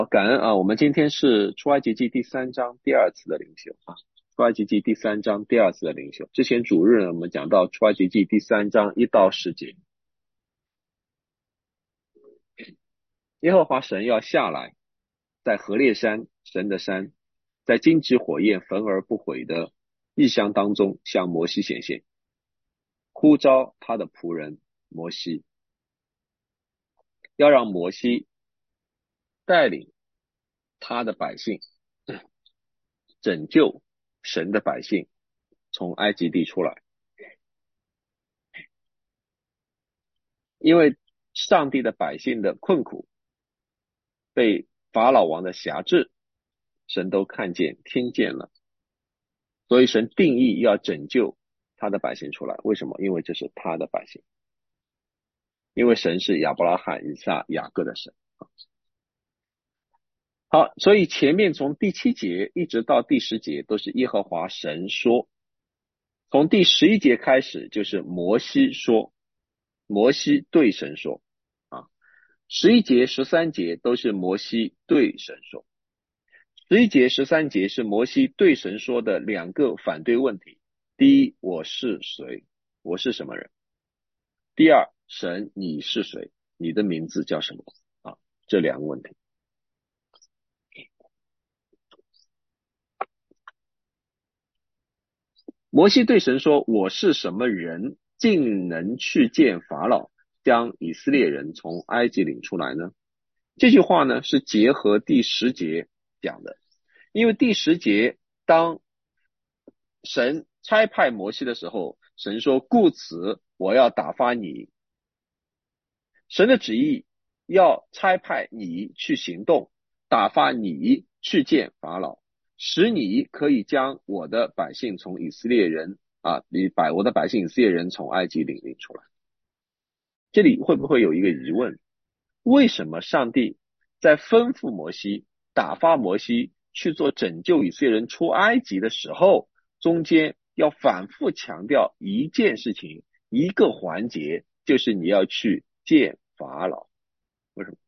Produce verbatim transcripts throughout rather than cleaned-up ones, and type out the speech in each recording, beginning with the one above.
感恩啊！我们今天是出埃及记第三章第二次的灵修啊，出埃及记第三章第二次的灵修。之前主日呢，我们讲到出埃及记第三章一到十节，耶和华神要下来，在何烈山，神的山，在金枝火焰焚而不毁的异象当中，向摩西显现，呼召他的仆人摩西，要让摩西带领他的百姓，拯救神的百姓从埃及地出来。因为上帝的百姓的困苦，被法老王的辖制，神都看见听见了，所以神定义要拯救他的百姓出来。为什么？因为这是他的百姓，因为神是亚伯拉罕、以撒、雅各的神。好，所以前面从第七节一直到第十节都是耶和华神说，从第十一节开始就是摩西说，摩西对神说啊，十一节、十三节都是摩西对神说。十一节、十三节是摩西对神说的两个反对问题。第一，我是谁？我是什么人？第二，神，你是谁？你的名字叫什么？啊，这两个问题。摩西对神说：我是什么人，竟能去见法老，将以色列人从埃及领出来呢？这句话呢，是结合第十节讲的。因为第十节，当神差派摩西的时候，神说：故此我要打发你。神的旨意要差派你去行动，打发你去见法老，使你可以将我的百姓从以色列人啊，你百我的百姓以色列人从埃及领领出来。这里会不会有一个疑问？为什么上帝在吩咐摩西打发摩西去做拯救以色列人出埃及的时候，中间要反复强调一件事情，一个环节，就是你要去见法老？为什么？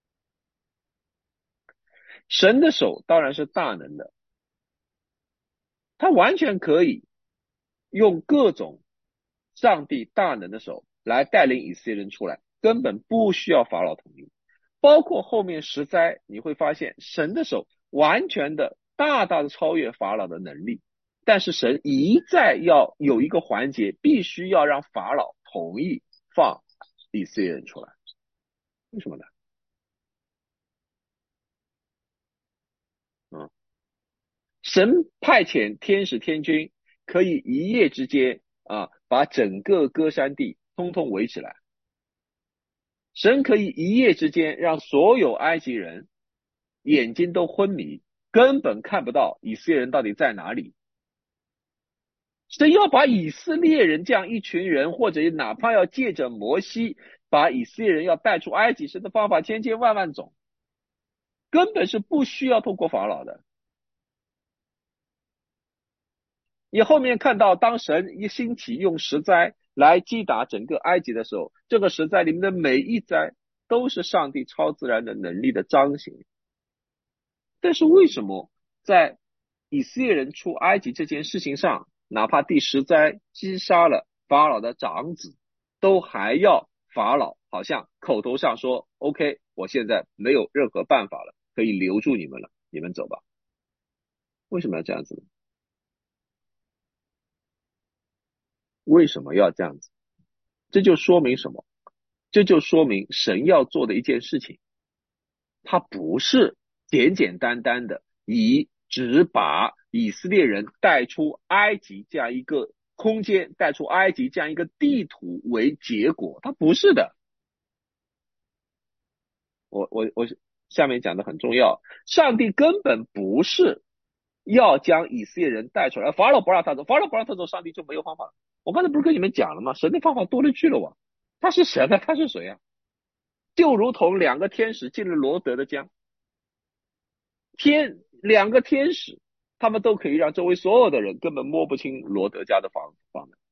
神的手当然是大能的，他完全可以用各种上帝大能的手来带领以色列人出来，根本不需要法老同意。包括后面十灾，你会发现神的手完全的大大的超越法老的能力，但是神一再要有一个环节，必须要让法老同意放以色列人出来。为什么呢？嗯，神派遣天使天军，可以一夜之间啊，把整个歌山地通通围起来。神可以一夜之间让所有埃及人眼睛都昏迷，根本看不到以色列人到底在哪里。神要把以色列人这样一群人，或者哪怕要借着摩西把以色列人要带出埃及，神的方法千千万万种，根本是不需要透过法老的。你后面看到，当神一兴起用十灾来击打整个埃及的时候，这个十灾里面的每一灾都是上帝超自然的能力的彰显。但是为什么在以色列人出埃及这件事情上，哪怕第十灾击杀了法老的长子，都还要法老好像口头上说 OK， 我现在没有任何办法了，可以留住你们了，你们走吧。为什么要这样子呢？为什么要这样子？这就说明什么？这就说明神要做的一件事情，他不是简简单单的以只把以色列人带出埃及这样一个空间，带出埃及这样一个地图为结果，他不是的。我我我下面讲的很重要，上帝根本不是要将以色列人带出来，法老不让他走，法老不让他走，上帝就没有方法了。我刚才不是跟你们讲了吗？神的方法多了去了哇，他是神啊，他是谁啊？就如同两个天使进了罗德的江，天两个天使，他们都可以让周围所有的人根本摸不清罗德家的房房门。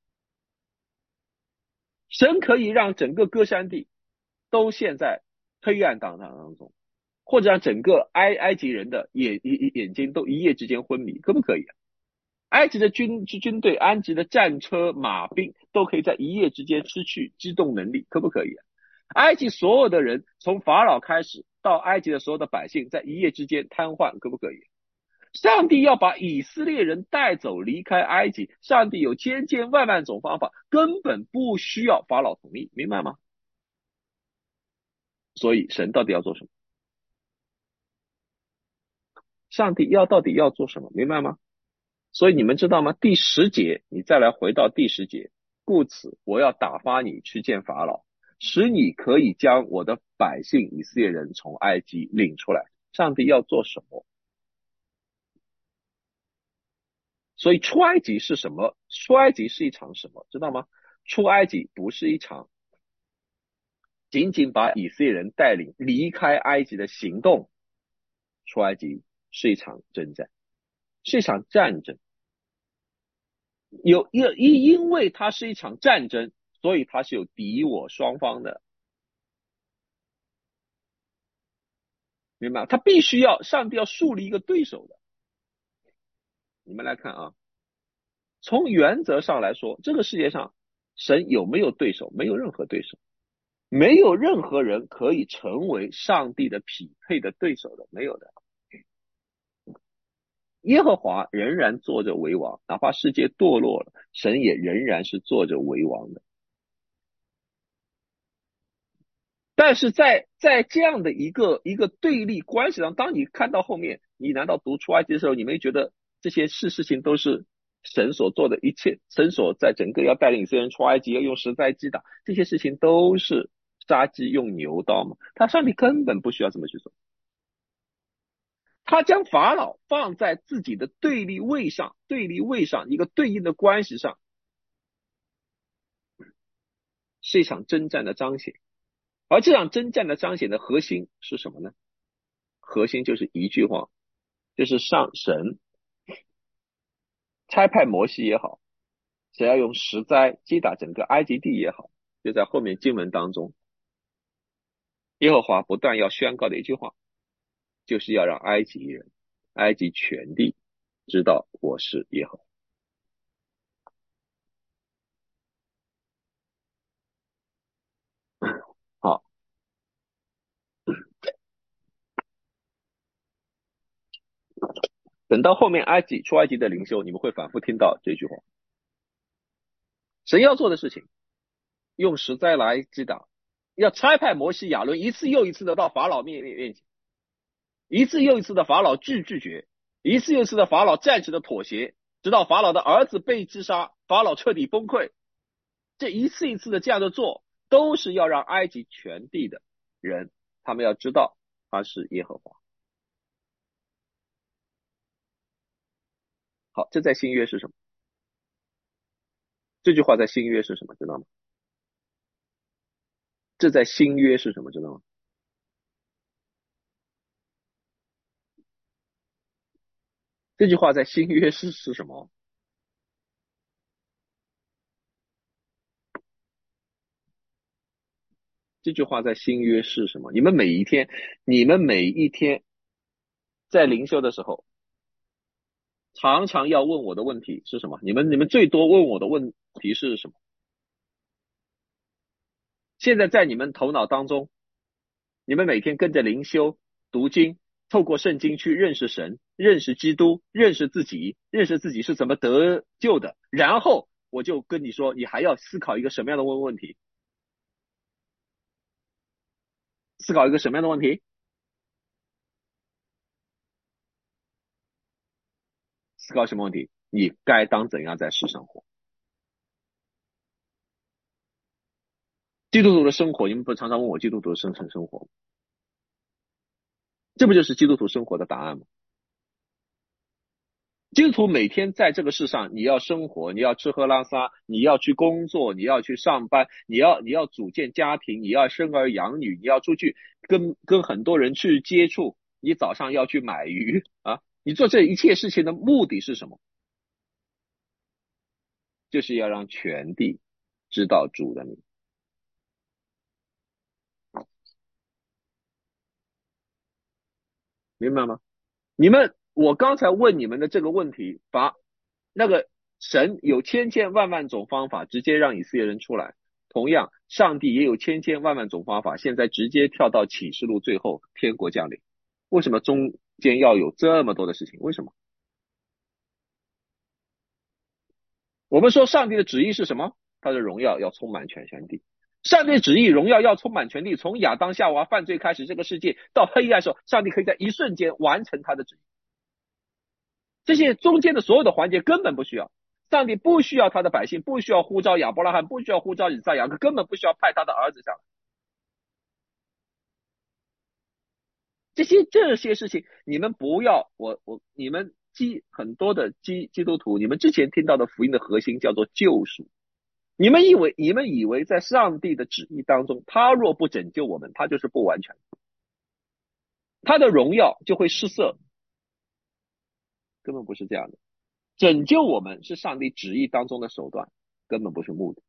神可以让整个歌山地都陷在黑暗当当中， 或者让整个埃埃及人的眼眼眼睛都一夜之间昏迷，可不可以啊？埃及的军军队、埃及的战车、马兵都可以在一夜之间失去机动能力，可不可以啊？埃及所有的人，从法老开始到埃及的所有的百姓，在一夜之间瘫痪，可不可以？上帝要把以色列人带走，离开埃及，上帝有千千万万种方法，根本不需要法老同意，明白吗？所以神到底要做什么？上帝要到底要做什么？明白吗？所以你们知道吗？第十节，你再来回到第十节，故此我要打发你去见法老，使你可以将我的百姓以色列人从埃及领出来。上帝要做什么？所以出埃及是什么？出埃及是一场什么？知道吗？出埃及不是一场仅仅把以色列人带领离开埃及的行动，出埃及是一场征战，是一场战争。有因因因为它是一场战争，所以它是有敌我双方的，明白吗？他必须要上帝要树立一个对手的。你们来看啊，从原则上来说，这个世界上神有没有对手？没有任何对手，没有任何人可以成为上帝的匹配的对手的，没有的。耶和华仍然坐着为王，哪怕世界堕落了，神也仍然是坐着为王的。但是在在这样的一个一个对立关系上，当你看到后面，你难道读出埃及的时候，你没觉得这些事事情都是神所做的一切？神所在整个要带领以色列人出埃及，要用石灾击打，这些事情都是杀鸡用牛刀嘛？他上帝根本不需要这么去做，他将法老放在自己的对立位上，对立位上一个对应的关系上，是一场征战的彰显。而这场征战的彰显的核心是什么呢？核心就是一句话，就是上神差派摩西也好，谁要用石灾击打整个埃及地也好，就在后面经文当中，耶和华不断要宣告的一句话，就是要让埃及人、埃及全地知道我是耶和华。好，等到后面埃及出埃及的灵修，你们会反复听到这句话。神要做的事情，用石灾来击打，要差派摩西、亚伦一次又一次的到法老面面前，一次又一次的法老拒拒绝，一次又一次的法老暂时的妥协，直到法老的儿子被击杀，法老彻底崩溃。这一次一次的这样的做，都是要让埃及全地的人，他们要知道他是耶和华。好，这在新约是什么？这句话在新约是什么？知道吗？这在新约是什么？知道吗？这句话在新约是是什么？这句话在新约是什么？你们每一天，你们每一天在灵修的时候，常常要问我的问题是什么？你们你们最多问我的问题是什么？现在在你们头脑当中，你们每天跟着灵修、读经，透过圣经去认识神、认识基督、认识自己、认识自己是怎么得救的。然后我就跟你说，你还要思考一个什么样的问问题？思考一个什么样的问题？思考什么问题？你该当怎样在世上活？基督徒的生活，你们不是常常问我基督徒的生存生活吗？这不就是基督徒生活的答案吗？基督徒每天在这个世上，你要生活，你要吃喝拉撒，你要去工作，你要去上班，你要你要组建家庭，你要生儿养女，你要出去跟跟很多人去接触，你早上要去买鱼啊，你做这一切事情的目的是什么？就是要让全地知道主的名。 明白吗？你们，我刚才问你们的这个问题，把那个神有千千万万种方法直接让以色列人出来，同样，上帝也有千千万万种方法，现在直接跳到启示录最后，天国降临。为什么中间要有这么多的事情？为什么？我们说上帝的旨意是什么？他的荣耀要充满全全地。上帝的旨意荣耀要充满全地，从亚当夏娃犯罪开始，这个世界到黑暗的时候，上帝可以在一瞬间完成他的旨意。这些中间的所有的环节根本不需要，上帝不需要他的百姓，不需要呼召亚伯拉罕，不需要呼召以赛亚，根本不需要派他的儿子上来。这些这些事情，你们不要我我你们基很多的基基督徒，你们之前听到的福音的核心叫做救赎。你们以为你们以为在上帝的旨意当中，他若不拯救我们，他就是不完全，他的荣耀就会失色，根本不是这样的。拯救我们是上帝旨意当中的手段，根本不是目的。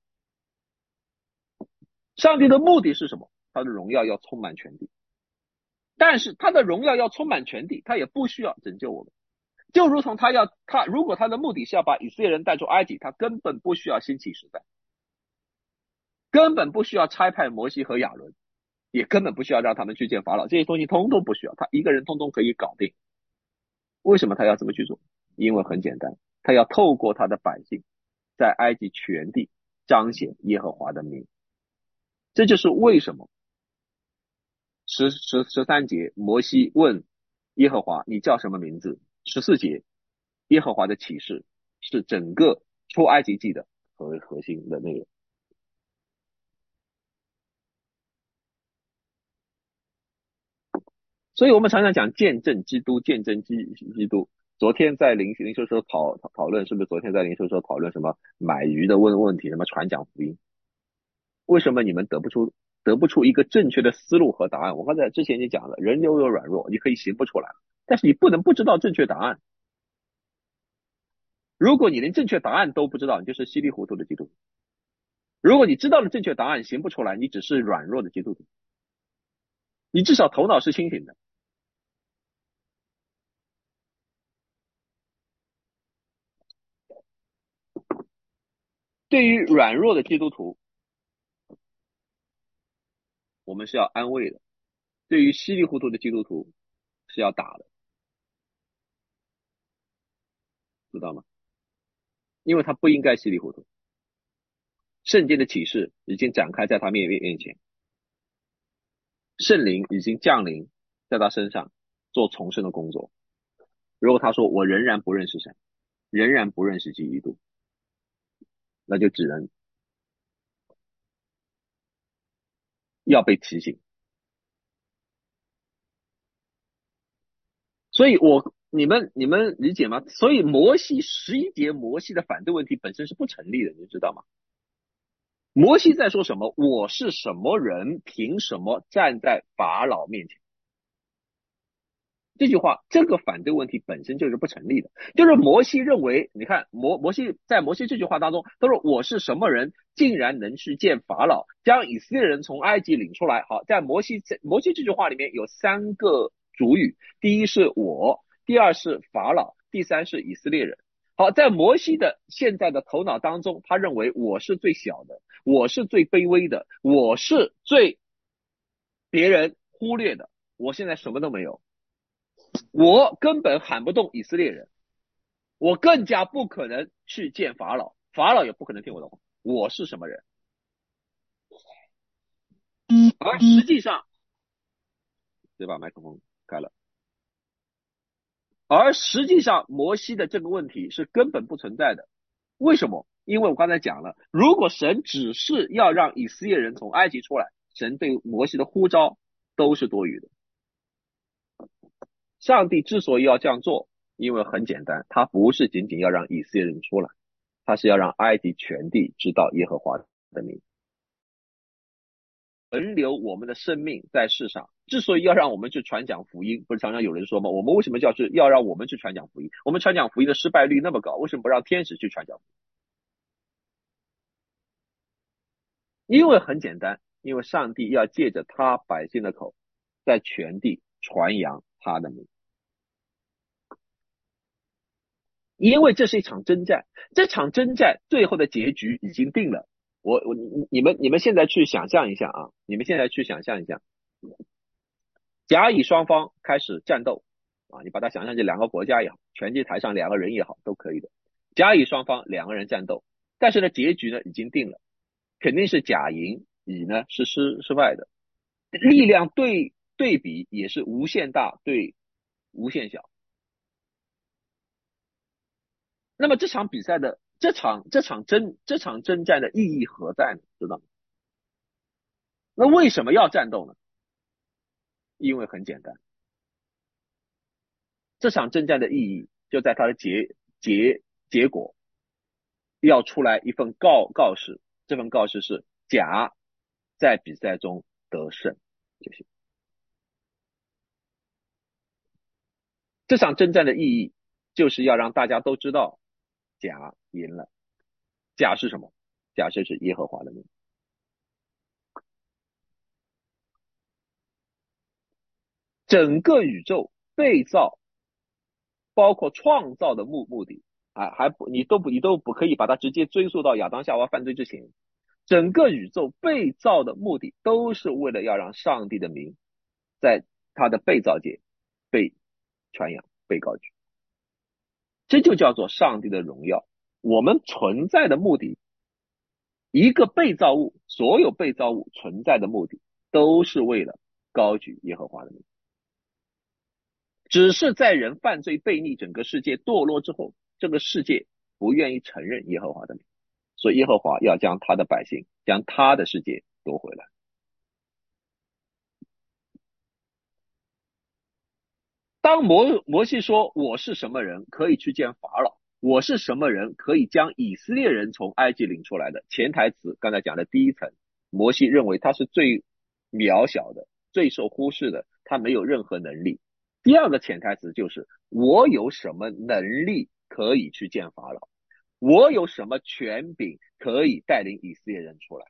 上帝的目的是什么？他的荣耀要充满全地，但是他的荣耀要充满全地，他也不需要拯救我们。就如同他要他如果他的目的是要把以色列人带出埃及，他根本不需要兴起时代，根本不需要差派摩西和亚伦，也根本不需要让他们去见法老，这些东西通通不需要，他一个人通通可以搞定。为什么他要这么去做？因为很简单，他要透过他的百姓在埃及全地彰显耶和华的名。这就是为什么十十十三节摩西问耶和华你叫什么名字，十四节耶和华的启示是整个出埃及记的核核心的内容。所以我们常常讲见证基督，见证基基督。昨天在灵灵修时候讨讨讨论，是不是昨天在灵修时候讨论什么买鱼的问问题，什么传讲福音？为什么你们得不出得不出一个正确的思路和答案？我刚才之前就讲了，人都有软弱，你可以行不出来，但是你不能不知道正确答案。如果你连正确答案都不知道，你就是稀里糊涂的基督徒。如果你知道了正确答案行不出来，你只是软弱的基督徒。你至少头脑是清醒的。对于软弱的基督徒，我们是要安慰的；对于稀里糊涂的基督徒，是要打的，知道吗？因为他不应该稀里糊涂。圣经的启示已经展开在他面面前，圣灵已经降临在他身上，做重生的工作。如果他说我仍然不认识神，仍然不认识基督，那就只能要被提醒。所以我你们你们理解吗？所以摩西十一节摩西的反对问题本身是不成立的，你知道吗？摩西在说什么？我是什么人？凭什么站在法老面前？这句话，这个反对问题本身就是不成立的。就是摩西认为，你看摩摩西在摩西这句话当中，他说我是什么人，竟然能去见法老，将以色列人从埃及领出来。好，在摩西摩西这句话里面有三个主语，第一是我，第二是法老，第三是以色列人。好，在摩西的现在的头脑当中，他认为我是最小的，我是最卑微的，我是最别人忽略的，我现在什么都没有。我根本喊不动以色列人，我更加不可能去见法老，法老也不可能听我的话。我是什么人？而实际上，对吧？麦克风开了。而实际上，摩西的这个问题是根本不存在的。为什么？因为我刚才讲了，如果神只是要让以色列人从埃及出来，神对摩西的呼召都是多余的。上帝之所以要这样做，因为很简单，他不是仅仅要让以色列人出来，他是要让埃及全地知道耶和华的名。存留我们的生命在世上，之所以要让我们去传讲福音，不是常常有人说吗？我们为什么要去要让我们去传讲福音？我们传讲福音的失败率那么高，为什么不让天使去传讲福音？因为很简单，因为上帝要借着他百姓的口，在全地传扬他的名。 因为这是一场征战，这场征战最后的结局已经定了。我我你你们你们现在去想象一下啊，你们现在去想象一下，甲乙双方开始战斗啊，你把它想象成两个国家也好，拳击台上两个人也好，都可以的。甲乙双方两个人战斗，但是呢，结局呢已经定了，肯定是甲赢，乙呢是失失败的，力量对对比也是无限大对无限小。那么这场比赛的这场这场征这场征战的意义何在呢？知道吗？那为什么要战斗呢？因为很简单，这场征战的意义就在它的结结结果要出来一份告告示，这份告示是甲在比赛中得胜就行。这场征战的意义就是要让大家都知道甲赢了。甲是什么？甲就是耶和华的名。整个宇宙被造，包括创造的目目的啊，还不你都不你都不可以把它直接追溯到亚当夏娃犯罪之前。整个宇宙被造的目的都是为了要让上帝的名在他的被造界被传扬、被高举，这就叫做上帝的荣耀。我们存在的目的，一个被造物，所有被造物存在的目的，都是为了高举耶和华的名。只是在人犯罪悖逆，整个世界堕落之后，这个世界不愿意承认耶和华的名，所以耶和华要将他的百姓，将他的世界夺回来。当摩摩西说我是什么人可以去见法老，我是什么人可以将以色列人从埃及领出来的，潜台词刚才讲的第一层，摩西认为他是最渺小的，最受忽视的，他没有任何能力。第二个潜台词就是我有什么能力可以去见法老，我有什么权柄可以带领以色列人出来。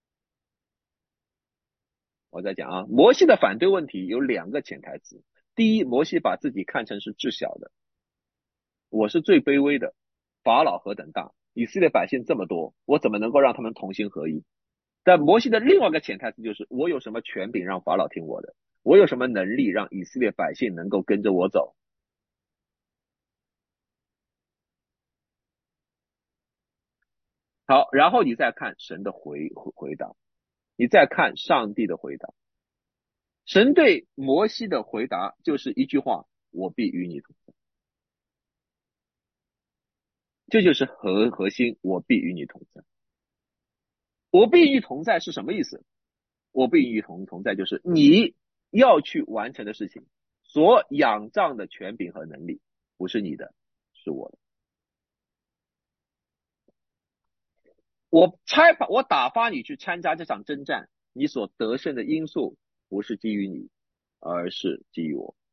我在讲啊，摩西的反对问题有两个潜台词。第一，摩西把自己看成是至小的，我是最卑微的，法老何等大，以色列百姓这么多，我怎么能够让他们同心合一？但摩西的另外一个潜台词就是，我有什么权柄让法老听我的？我有什么能力让以色列百姓能够跟着我走？好，然后你再看神的回回回答，你再看上帝的回答。神对摩西的回答就是一句话：我必与你同在。这就是核核心，我必与你同在。我必与你同在是什么意思？我必与你同同在，就是你要去完成的事情，所仰仗的权柄和能力，不是你的，是我的。我拆发我打发你去参加这场征战，你所得胜的因素不是基于你，而是基于我。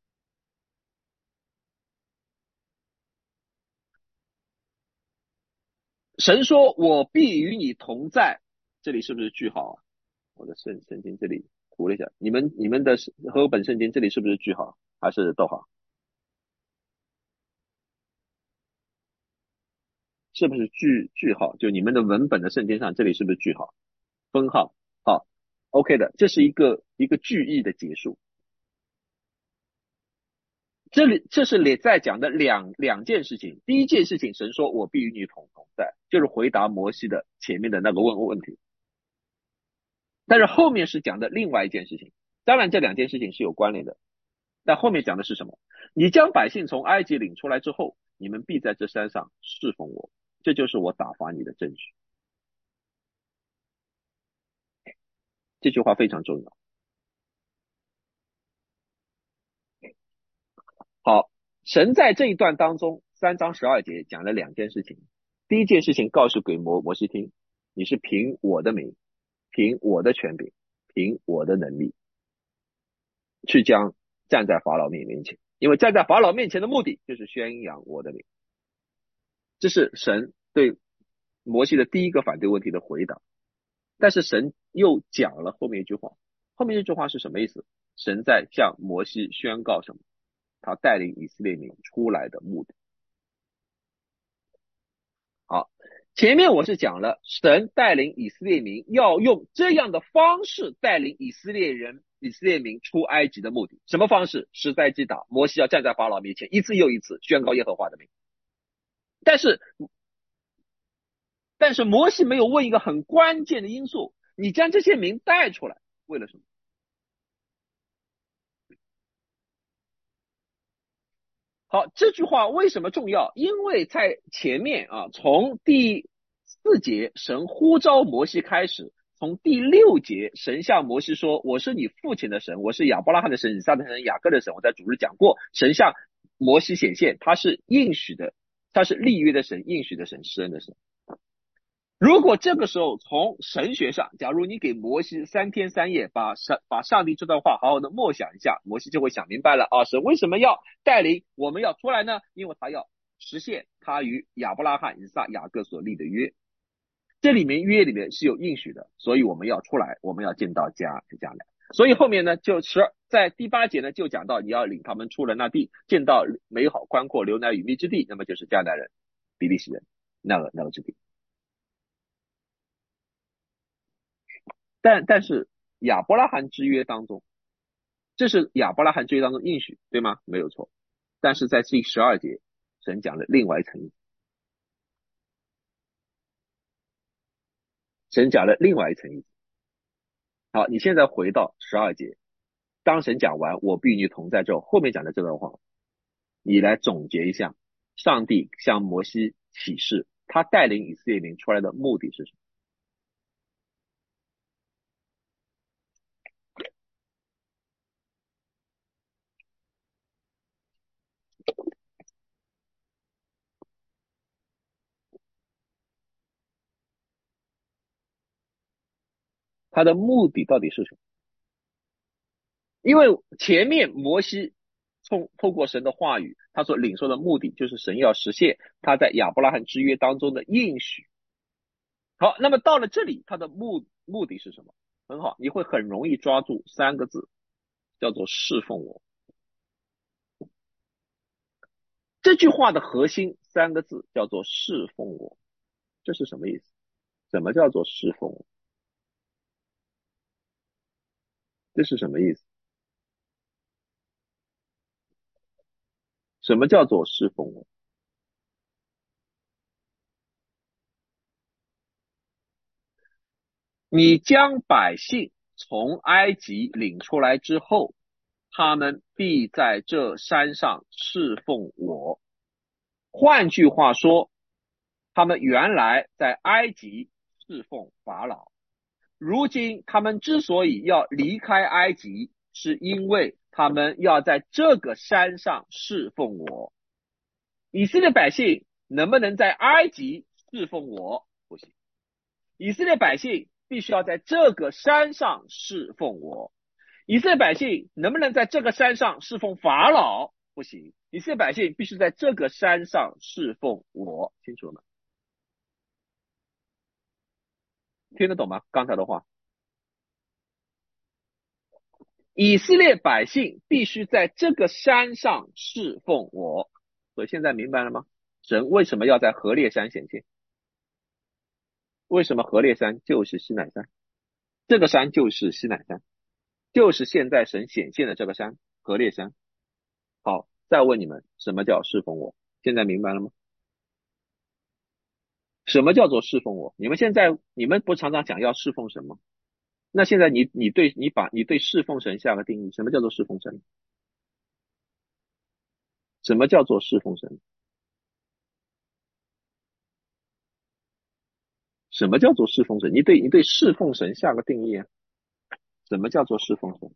神说我必与你同在，这里是不是句号啊？我的圣圣经这里涂了一下，你们你们的和本圣经这里是不是句号还是逗号？是不是句句号？就你们的文本的圣经上，这里是不是句号？分号？好，OK 的，这是一个一个句意的结束。这里这是里在讲的两两件事情。第一件事情，神说我必与你同同在，就是回答摩西的前面的那个问问题。但是后面是讲的另外一件事情，当然这两件事情是有关联的。但后面讲的是什么？你将百姓从埃及领出来之后，你们必在这山上侍奉我，这就是我打发你的证据。这句话非常重要。好，神在这一段当中，三章十二节讲了两件事情。第一件事情告诉给摩摩西听，你是凭我的名，凭我的权柄，凭我的能力，去将站在法老面面前，因为站在法老面前的目的就是宣扬我的名。这是神对摩西的第一个反对问题的回答。但是神又讲了后面一句话，后面这句话是什么意思？神在向摩西宣告什么？他带领以色列民出来的目的。 好，前面我是讲了神带领以色列民要用这样的方式带领以色列人以色列民出埃及的目的，什么方式？十灾击打，摩西要站在法老面前一次又一次宣告耶和华的名。但是但是摩西没有问一个很关键的因素，你将这些民带出来为了什么？好，这句话为什么重要？因为在前面啊，从第四节神呼召摩西开始，从第六节神向摩西说：“我是你父亲的神，我是亚伯拉罕的神，以撒的神，雅各的神。”我在主日讲过，神向摩西显现，他是应许的，他是立约的神，应许的神，施恩的神。如果这个时候从神学上，假如你给摩西三天三夜把上把上帝这段话好好的默想一下，摩西就会想明白了啊，神为什么要带领我们要出来呢？因为他要实现他与亚伯拉罕、以撒、雅各所立的约，这里面约里面是有应许的，所以我们要出来，我们要进到迦迦南。所以后面呢，就十在第八节呢就讲到你要领他们出了那地，见到美好宽阔流奶与蜜之地，那么就是迦南人、比利时人那个那个之地。但但是亚伯拉罕之约当中，这是亚伯拉罕之约当中应许，对吗？没有错。但是在第十二节，神讲了另外一层意思，神讲了另外一层意思。好，你现在回到十二节，当神讲完我必与你同在之后，后面讲的这段话，你来总结一下，上帝向摩西启示，他带领以色列民出来的目的是什么？他的目的到底是什么？因为前面摩西透透过神的话语，他所领受的目的就是神要实现他在亚伯拉罕之约当中的应许。好，那么到了这里，他的目目的是什么？很好，你会很容易抓住三个字，叫做侍奉我。这句话的核心三个字叫做侍奉我，这是什么意思？什么叫做侍奉我？这是什么意思？什么叫做侍奉我？你将百姓从埃及领出来之后，他们必在这山上侍奉我。换句话说，他们原来在埃及侍奉法老，如今他们之所以要离开埃及，是因为他们要在这个山上侍奉我。以色列百姓能不能在埃及侍奉我？不行。以色列百姓必须要在这个山上侍奉我。以色列百姓能不能在这个山上侍奉法老？不行。以色列百姓必须在这个山上侍奉我。清楚了吗？听得懂吗？刚才的话，以色列百姓必须在这个山上侍奉我。所以现在明白了吗？神为什么要在何烈山显现？为什么何烈山就是西乃山？这个山就是西乃山，就是现在神显现的这个山，何烈山。好，再问你们，什么叫侍奉我？现在明白了吗？什么叫做侍奉我？你们现在你们不常常讲要侍奉神吗？那现在你你对你把你对侍奉神下个定义，什么叫做侍奉神？什么叫做侍奉神？什么叫做侍奉神？你对你对侍奉神下个定义啊？什么叫做侍奉神？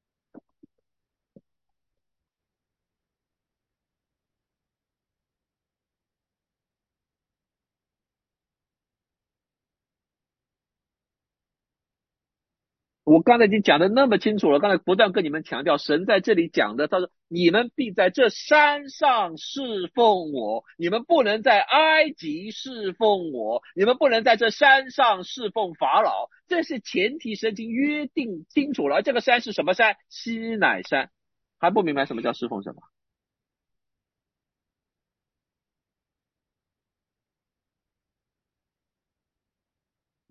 我刚才已经讲的那么清楚了，刚才不断跟你们强调，神在这里讲的，他说你们必在这山上侍奉我，你们不能在埃及侍奉我，你们不能在这山上侍奉法老，这是前提，神已经约定清楚了。这个山是什么山？西乃山。还不明白什么叫侍奉什么？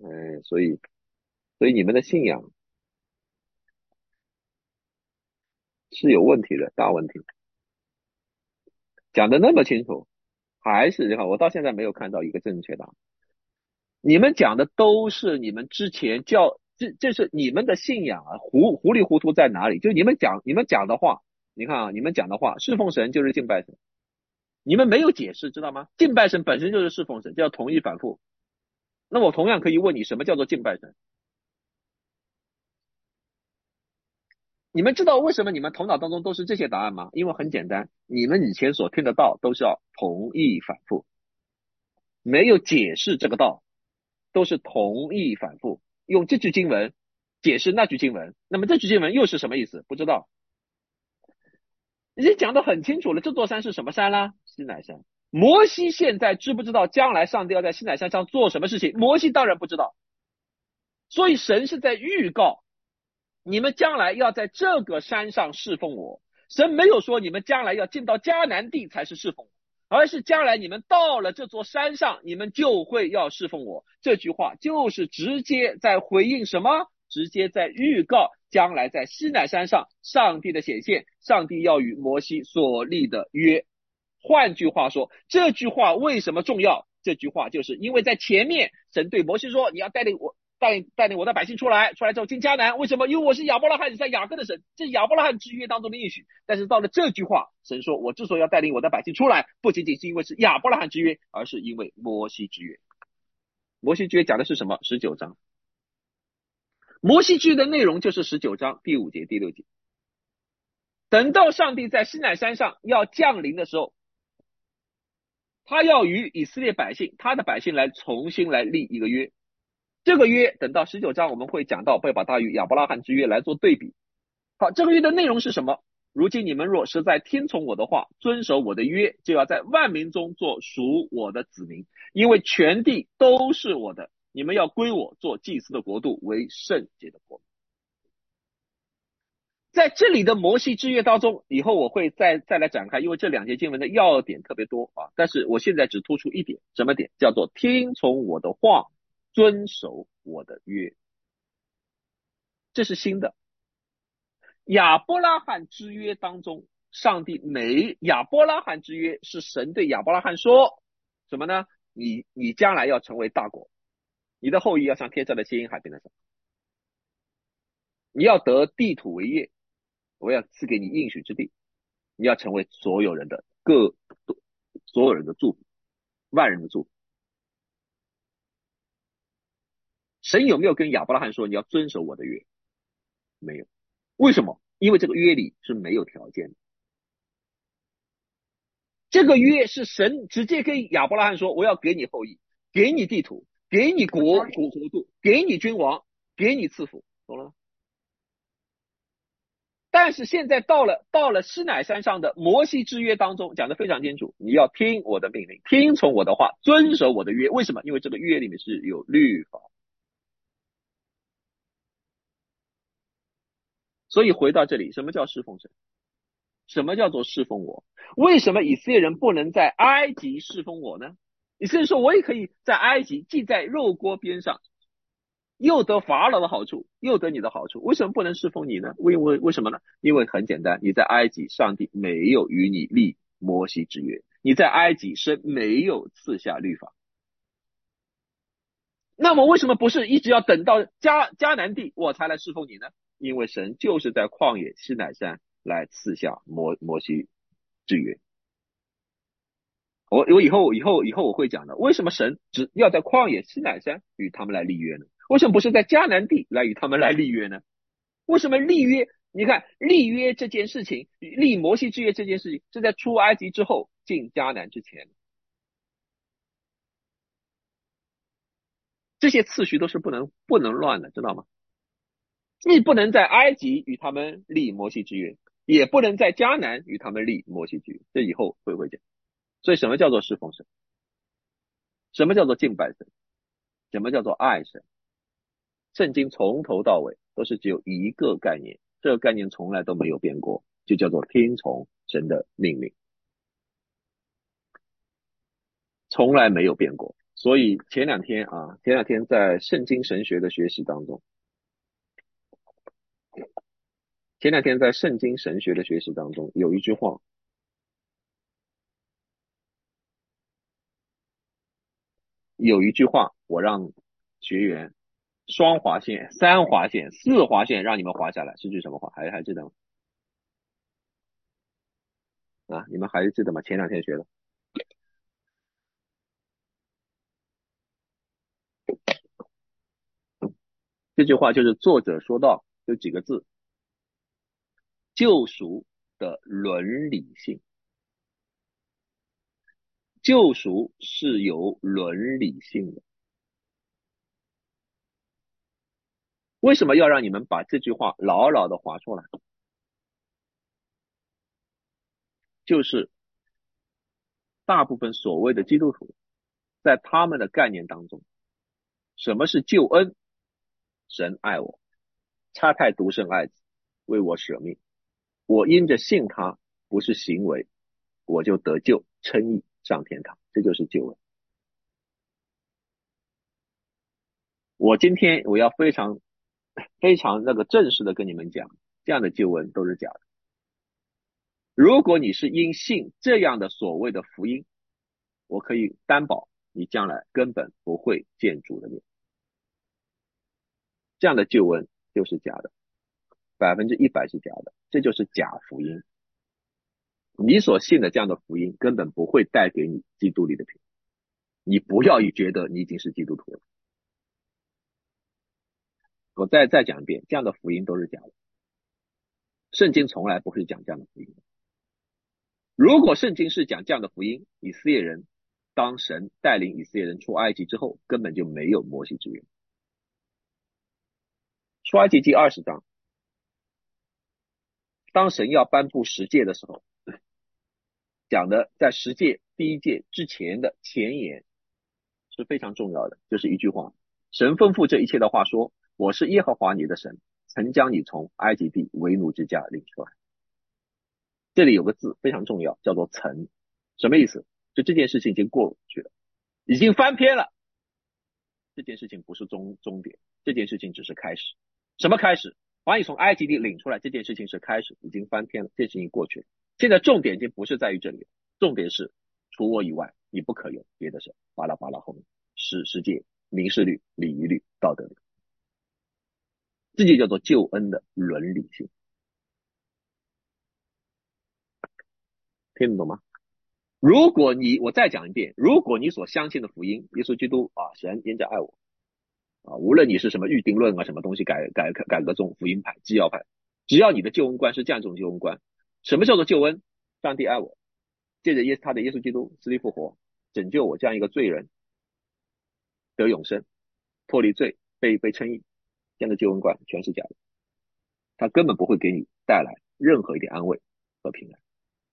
哎，所以所以你们的信仰是有问题的，大问题。讲的那么清楚，还是你看，我到现在没有看到一个正确答案。你们讲的都是你们之前教，这这是你们的信仰啊，糊糊里糊涂在哪里？就你们讲你们讲的话，你看啊，你们讲的话，侍奉神就是敬拜神，你们没有解释，知道吗？敬拜神本身就是侍奉神，叫同义反复。那我同样可以问你，什么叫做敬拜神？你们知道为什么你们头脑当中都是这些答案吗？因为很简单，你们以前所听的道都是要同义反复，没有解释这个道，都是同义反复，用这句经文解释那句经文，那么这句经文又是什么意思？不知道。已经讲得很清楚了，这座山是什么山啦？西乃山。摩西现在知不知道将来上帝要在西乃山上做什么事情？摩西当然不知道。所以神是在预告你们将来要在这个山上侍奉我。神没有说你们将来要进到迦南地才是侍奉我，而是将来你们到了这座山上，你们就会要侍奉我。这句话就是直接在回应什么？直接在预告将来在西乃山上上帝的显现，上帝要与摩西所立的约。换句话说，这句话为什么重要？这句话就是因为在前面神对摩西说，你要带领我带领带领我的百姓出来，出来之后进迦南。为什么？因为我是亚伯拉罕在雅各的神，这是亚伯拉罕之约当中的应许。但是到了这句话，神说，我之所以要带领我的百姓出来，不仅仅是因为是亚伯拉罕之约，而是因为摩西之约。摩西之约讲的是什么？十九章。摩西之约的内容就是十九章第五节、第六节。等到上帝在西乃山上要降临的时候，他要与以色列百姓，他的百姓来重新来立一个约。这个约等到十九章我们会讲到，会把它与亚伯拉罕之约来做对比。好，这个约的内容是什么？如今你们若实在听从我的话，遵守我的约，就要在万民中做属我的子民，因为全地都是我的，你们要归我做祭司的国度，为圣洁的国。在这里的摩西之约当中，以后我会再再来展开，因为这两节经文的要点特别多啊。但是我现在只突出一点，什么点？叫做听从我的话，遵守我的约。这是新的。亚伯拉罕之约当中，上帝没亚伯拉罕之约是神对亚伯拉罕说什么呢？你你将来要成为大国，你的后裔要像天上的星海边的上，你要得地土为业，我要赐给你应许之地，你要成为所有人的各所有人的祝福，万人的祝福。神有没有跟亚伯拉罕说你要遵守我的约？没有。为什么？因为这个约里是没有条件的。这个约是神直接跟亚伯拉罕说，我要给你后裔，给你地土，给你国国国度，给你君王，给你赐福，懂了吗？但是现在到了到了西乃山上的摩西之约当中，讲得非常清楚，你要听我的命令，听从我的话，遵守我的约。为什么？因为这个约里面是有律法。所以回到这里，什么叫侍奉神？什么叫做侍奉我？为什么以色列人不能在埃及侍奉我呢？以色列人说，我也可以在埃及，既在肉锅边上，又得法老的好处，又得你的好处，为什么不能侍奉你呢？为为为什么呢？因为很简单，你在埃及，上帝没有与你立摩西之约，你在埃及神没有赐下律法。那么为什么不是一直要等到迦迦南地我才来侍奉你呢？因为神就是在旷野西乃山来赐下摩摩西之约。我我以后以后以后我会讲的，为什么神只要在旷野西乃山与他们来立约呢？为什么不是在迦南地来与他们来立约呢？为什么立约？你看立约这件事情，立摩西之约这件事情是在出埃及之后进迦南之前，这些次序都是不能不能乱的，知道吗？你不能在埃及与他们立摩西之约，也不能在迦南与他们立摩西之约，这以后会不会讲？所以什么叫做侍奉神？什么叫做敬拜神？什么叫做爱神？圣经从头到尾都是只有一个概念，这个概念从来都没有变过，就叫做听从神的命令，从来没有变过。 所以前两天啊，前两天在圣经神学的学习当中，前两天在圣经神学的学习当中，有一句话，有一句话，我让学员双划线、三划线、四划线让你们划下来，是句什么话？还还记得吗？啊，你们还记得吗？前两天学的这句话，就是作者说到有几个字：救赎的伦理性。救赎是有伦理性的。为什么要让你们把这句话牢牢的划出来？就是大部分所谓的基督徒，在他们的概念当中，什么是救恩？神爱我，差派独生爱子为我舍命，我因着信他，不是行为，我就得救，称义上天堂，这就是救恩。我今天我要非常非常那个正式的跟你们讲，这样的救恩都是假的。如果你是因信这样的所谓的福音，我可以担保你将来根本不会见主的面。这样的救恩就是假的，百分之一百是假的，这就是假福音。你所信的这样的福音根本不会带给你基督里的平安，你不要觉得你已经是基督徒了。我再再讲一遍，这样的福音都是假的，圣经从来不会讲这样的福音。如果圣经是讲这样的福音，以色列人当神带领以色列人出埃及之后，根本就没有摩西之约。出埃及记二十章，当神要颁布十诫的时候，讲的在十诫第一诫之前的前言是非常重要的，就是一句话：神吩咐这一切的话说，我是耶和华你的神，曾将你从埃及地为奴之家领出来。这里有个字非常重要，叫做曾。什么意思？就这件事情已经过去了，已经翻篇了。这件事情不是终终点，这件事情只是开始。什么开始？把你从埃及地领出来，这件事情是开始，已经翻篇了，这件事情过去了。现在重点已经不是在于这里了，重点是除我以外，你不可有别的神。巴拉巴拉后面十十诫、民事律、礼仪律、道德律，这就叫做救恩的伦理性。听得懂吗？如果你，我再讲一遍，如果你所相信的福音，耶稣基督啊，神因着爱我啊，无论你是什么预定论啊，什么东西改改改革中福音派、基要派，只要你的救恩观是这样一种救恩观，什么叫做救恩？上帝爱我，借着耶他的耶稣基督死里复活，拯救我这样一个罪人得永生，脱离罪，被被称义，这样的救恩观全是假的，他根本不会给你带来任何一点安慰和平安。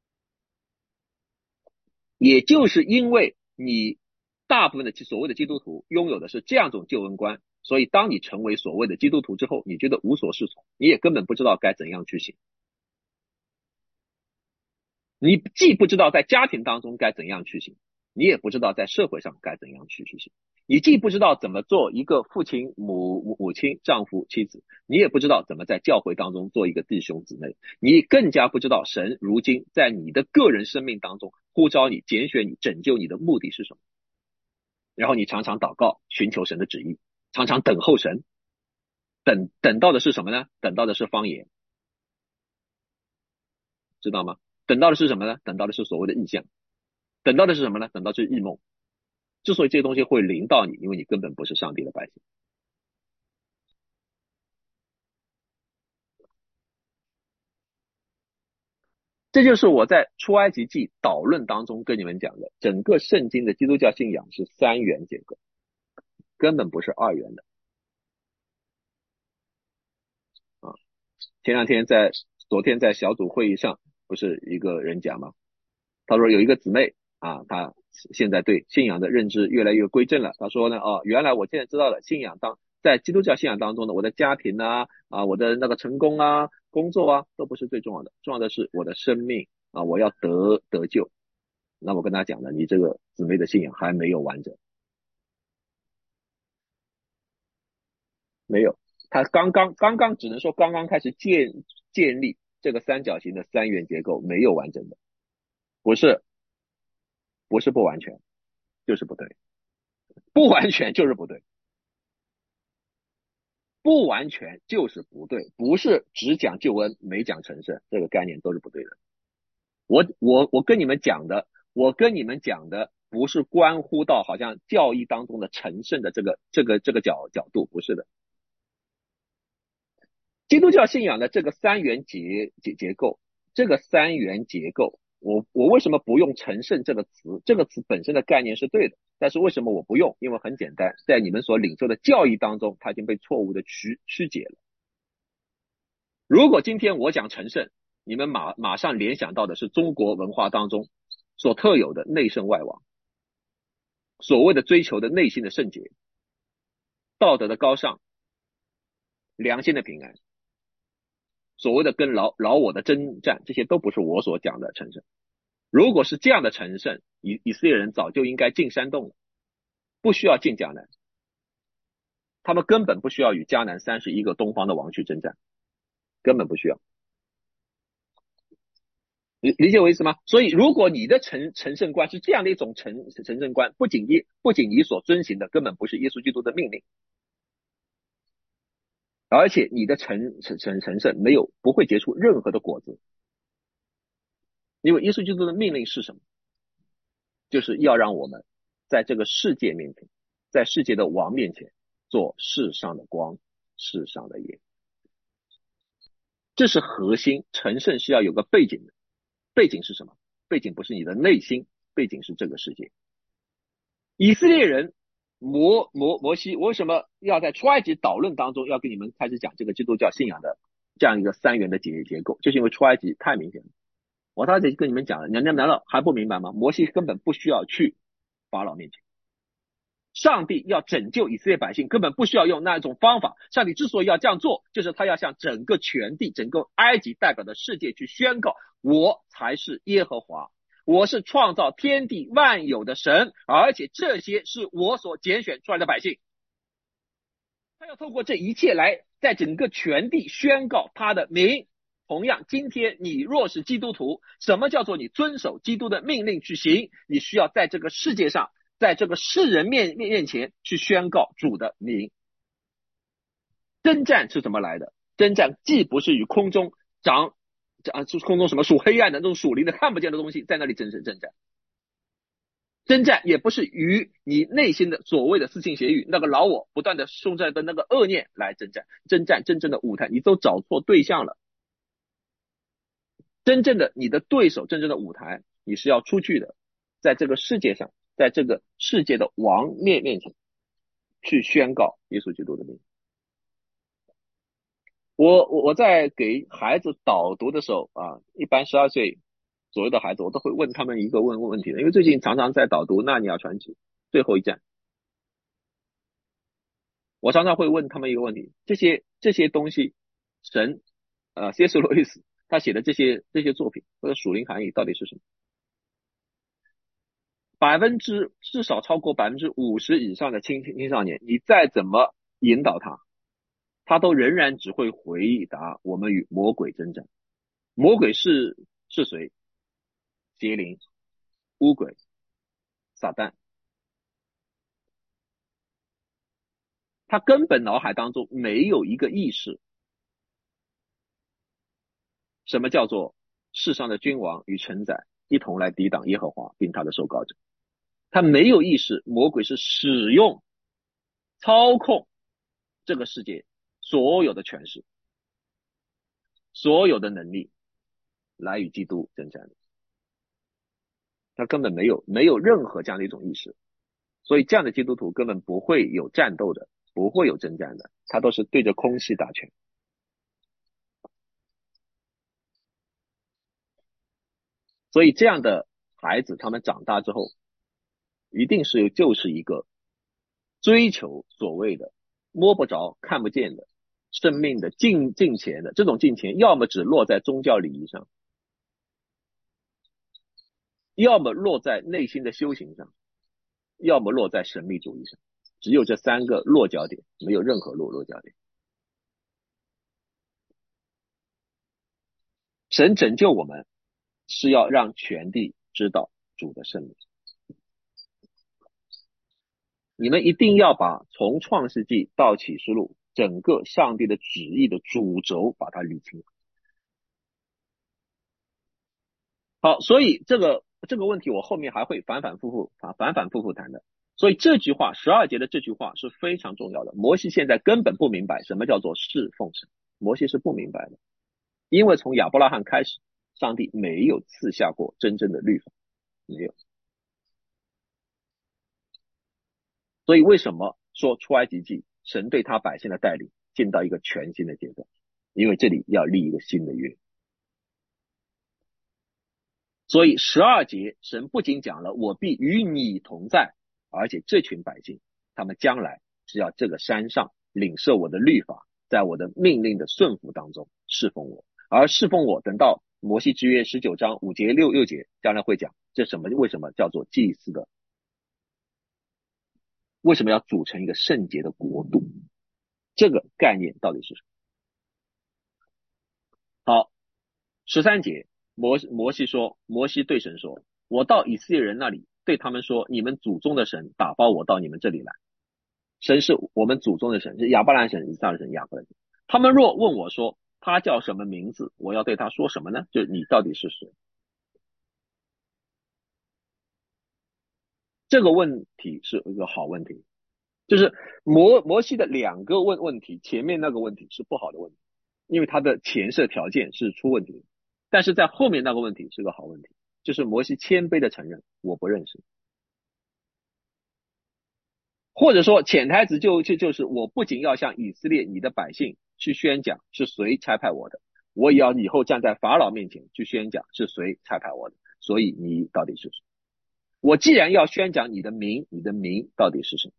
也就是因为你大部分的所谓的基督徒拥有的是这样一种救恩观，所以当你成为所谓的基督徒之后，你觉得无所适从，你也根本不知道该怎样去行。你既不知道在家庭当中该怎样去行，你也不知道在社会上该怎样去去行。你既不知道怎么做一个父亲、母母亲、丈夫、妻子，你也不知道怎么在教会当中做一个弟兄姊妹，你更加不知道神如今在你的个人生命当中呼召你、拣选你、拯救你的目的是什么。然后你常常祷告，寻求神的旨意，常常等候神，等等到的是什么呢？等到的是方言，知道吗？等到的是什么呢？等到的是所谓的异象，等到的是什么呢？等到是异梦。之所以这些东西会临到你，因为你根本不是上帝的百姓。这就是我在出埃及记导论当中跟你们讲的，整个圣经的基督教信仰是三元结构，根本不是二元的啊。前两天在昨天在小组会议上，不是一个人讲吗？他说有一个姊妹啊，她现在对信仰的认知越来越归正了。他说呢，哦，原来我现在知道了，信仰当在基督教信仰当中呢，我的家庭啊，啊，我的那个成功啊，工作啊，都不是最重要的，重要的是我的生命啊，我要得得救。那我跟他讲了，你这个姊妹的信仰还没有完整， 没有，他刚刚刚刚只能说刚刚开始建建立这个三角形的三元结构，没有完整的，不是不是不完全，就是不对，不完全就是不对，不完全就是不对，不是只讲救恩没讲成圣，这个概念都是不对的。我我我跟你们讲的，我跟你们讲的不是关乎到好像教义当中的成圣的这个这个这个角角度，不是的。基督教信仰的这个三元结结结构，这个三元结构，我我为什么不用成圣这个词？这个词本身的概念是对的，但是为什么我不用？因为很简单，在你们所领受的教义当中，它已经被错误的曲曲解了。如果今天我讲成圣，你们马马上联想到的是中国文化当中所特有的内圣外王，所谓的追求的内心的圣洁、道德的高尚、良心的平安。所谓的跟老老我的征战，这些都不是我所讲的成圣。如果是这样的成圣，以以色列人早就应该进山洞了，不需要进迦南，他们根本不需要与迦南三十一个东方的王去征战，根本不需要。理理解我意思吗？所以，如果你的成成圣观是这样的一种成成圣观，不仅你不仅你所遵循的根本不是耶稣基督的命令，而且你的成成成成圣没有不会结出任何的果子，因为耶稣基督的命令是什么？就是要让我们在这个世界面前，在世界的王面前做世上的光，世上的盐，这是核心。成圣是要有个背景的，背景是什么？背景不是你的内心，背景是这个世界。以色列人摩摩摩西为什么要在出埃及导论当中要跟你们开始讲这个基督教信仰的这样一个三元的结结构？就是因为出埃及太明显了。我刚才跟你们讲了，难难道还不明白吗？摩西根本不需要去法老面前，上帝要拯救以色列百姓，根本不需要用那一种方法。上帝之所以要这样做，就是他要向整个全地、整个埃及代表的世界去宣告：我才是耶和华。我是创造天地万有的神，而且这些是我所拣选出来的百姓。他要透过这一切来在整个全地宣告他的名。同样，今天你若是基督徒，什么叫做你遵守基督的命令去行？你需要在这个世界上，在这个世人面面前去宣告主的名。征战是怎么来的？征战既不是与空中长啊，就是空中什么属黑暗的那种属灵的看不见的东西在那里征征战，征战也不是与你内心的所谓的私信邪语那个老我不断的送在的那个恶念来征战。征战真正的舞台你都找错对象了，真正的你的对手，真正的舞台你是要出去的，在这个世界上，在这个世界的王面面前去宣告耶稣基督的名。我我我在给孩子导读的时候啊，一般十二岁左右的孩子，我都会问他们一个问问题的，因为最近常常在导读《纳尼亚传奇》最后一站，我常常会问他们一个问题：这些这些东西，神呃 C S 罗伊斯他写的这些这些作品或者属灵含义到底是什么？百分之至少超过百分之五十以上的青青少年，你再怎么引导他，他都仍然只会回答我们与魔鬼征战。魔鬼是是谁？邪灵、巫鬼、撒旦。他根本脑海当中没有一个意识，什么叫做世上的君王与臣宰一同来抵挡耶和华并他的受膏者。他没有意识，魔鬼是使用、操控这个世界所有的权势、所有的能力来与基督征战的。他根本没有没有任何这样的一种意识，所以这样的基督徒根本不会有战斗的，不会有征战的，他都是对着空气打拳。所以这样的孩子，他们长大之后，一定是就是一个追求所谓的摸不着、看不见的生命的金金钱的这种金钱，要么只落在宗教礼仪上，要么落在内心的修行上，要么落在神秘主义上，只有这三个落脚点，没有任何落落脚点。 神拯救我们是要让全地知道主的圣名。你们一定要把从创世纪到启示录整个上帝的旨意的主轴把它理清。好，所以这个这个问题我后面还会反反复复啊反反复复谈的。所以这句话十二节的这句话是非常重要的。摩西现在根本不明白什么叫做侍奉神，摩西是不明白的，因为从亚伯拉罕开始，上帝没有赐下过真正的律法，没有。所以为什么说出埃及记神对他百姓的带领进到一个全新的阶段？因为这里要立一个新的约。所以十二节神不仅讲了我必与你同在，而且这群百姓他们将来是要这个山上领受我的律法，在我的命令的顺服当中侍奉我。而侍奉我，等到摩西之约十九章五节六六节将来会讲这什么为什么叫做祭司的，为什么要组成一个圣洁的国度，这个概念到底是什么？好，十三节摩摩西说，摩西对神说，我到以色列人那里对他们说，你们祖宗的神打发我到你们这里来。神是我们祖宗的神，是亚伯兰神、以撒的神、雅各的神。他们若问我说他叫什么名字，我要对他说什么呢？就是你到底是谁？这个问题是一个好问题，就是摩摩西的两个问问题，前面那个问题是不好的问题，因为他的前设条件是出问题的，但是在后面那个问题是个好问题，就是摩西谦卑的承认我不认识，或者说潜台词就就就是我不仅要向以色列你的百姓去宣讲是谁差派我的，我也要以后站在法老面前去宣讲是谁差派我的，所以你到底是谁？我既然要宣讲你的名，你的名到底是什么？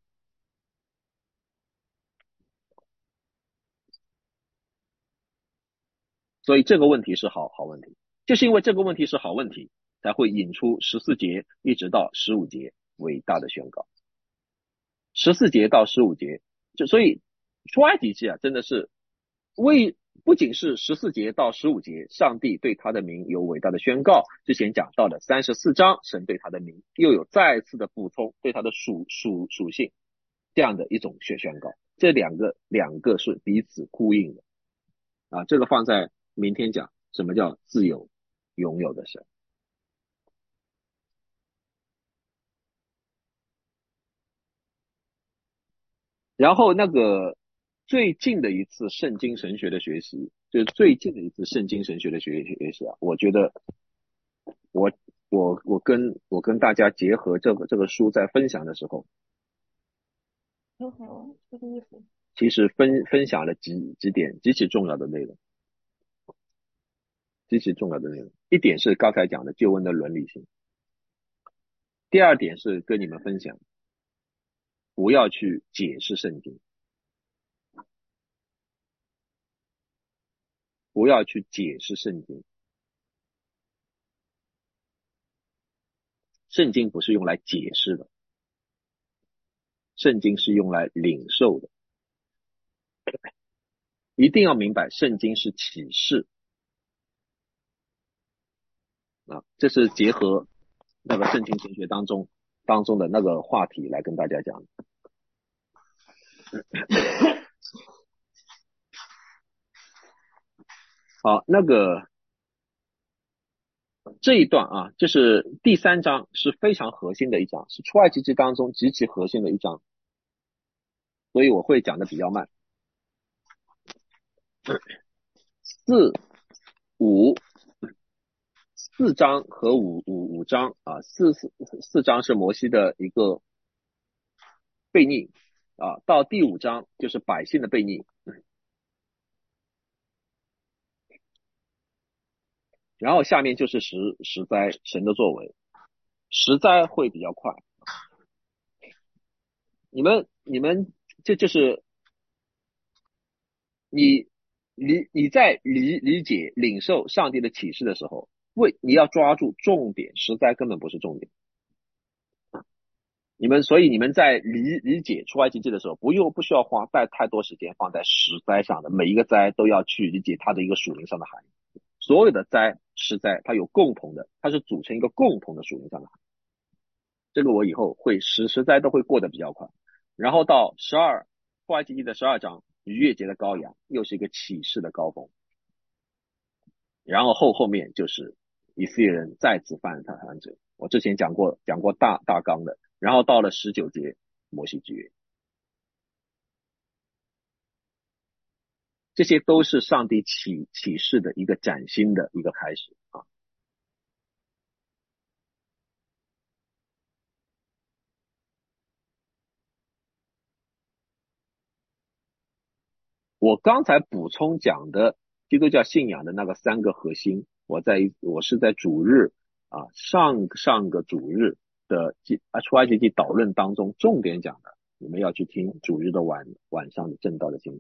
所以这个问题是好好问题，就是因为这个问题是好问题，才会引出十四节一直到十五节伟大的宣告。十四节到十五节，就所以出埃及记啊，真的是为不仅是十四节到十五节，上帝对他的名有伟大的宣告。之前讲到的三十四章，神对他的名又有再次的补充，对他的属属属性这样的一种宣宣告。这两个两个是彼此呼应的啊，这个放在明天讲什么叫自由拥有的神。然后那个最近的一次圣经神学的学习，就是最近的一次圣经神学的学学习啊，我觉得我我我跟我跟大家结合这个这个书在分享的时候， 很好啊，这个意思。 其实分分享了几几点极其重要的内容，极其重要的内容。一点是刚才讲的救恩的伦理性，第二点是跟你们分享，不要去解释圣经，不要去解释圣经，圣经不是用来解释的，圣经是用来领受的。一定要明白，圣经是启示啊，这是结合那个圣经神学当中当中的那个话题来跟大家讲。好，那个这一段啊，这是第三章，是非常核心的一章，是出埃及记当中极其核心的一章，所以我会讲的比较慢。四五四章和五五五章啊，四四四章是摩西的一个悖逆啊，到第五章就是百姓的悖逆，然后下面就是十十灾神的作为，十灾会比较快。你们你们这就是你理你在理理解领受上帝的启示的时候，为你要抓住重点，十灾根本不是重点。你们所以你们在理理解出埃及记的时候，不用不需要花带太多时间放在十灾上的，每一个灾都要去理解它的一个属灵上的含义。 所有的灾十灾它有共同的，它是组成一个共同的属灵上的。这个我以后会十十灾都会过得比较快。然后到十二出埃及记的十二章逾越节的羔羊，又是一个启示的高峰。然后后后面就是以色列人再次犯他犯罪，我之前讲过讲过大大纲的。然后到了十九节摩西之约，这些都是上帝启启示的一个崭新的一个开始啊。我刚才补充讲的基督教信仰的那个三个核心，我在我是在主日啊上上个主日的啊出埃及记导论当中重点讲的，你们要去听主日的晚晚上的正道的经。